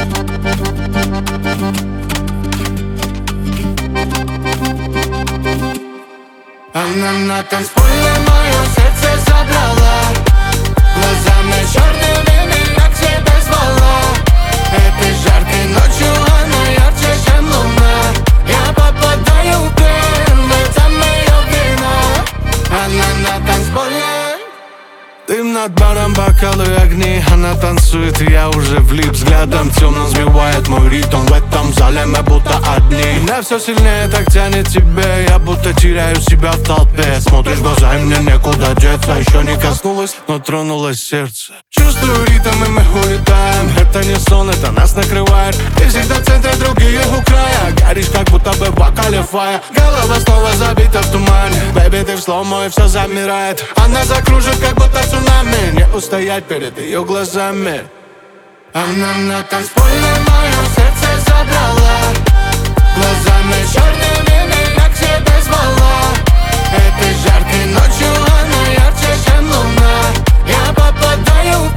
Она на танцполе мое сердце забрала, глазами черными меня к себе звала. Этой жаркой ночью она ярче, чем луна. Я попадаю в плен, в этом ее вина. Она на танцполе. Дым над баром, бокалы, огни. Она танцует, и я уже влип. Взглядом темным сбивает мой ритм. В этом зале мы будто одни. Меня все сильнее так тянет тебе. Я будто теряю себя в толпе. Смотришь в глаза, и мне некуда деться. Еще не коснулась, но тронулось сердце. Чувствую ритм, и мы улетаем. Это не сон, это нас накрывает. Ты всегда в центре, другие у края. Горишь, как будто бы в бокале фая. Голова снова забита в тумане. Бэби, ты в слоумо, и все замирает. Она закружит, как будто цунами. Не устоять перед ее глазами. Она на танцполе мое сердце забрала, глазами черными меня к себе звала. Этой жаркой ночью она ярче, чем луна. Я попадаю в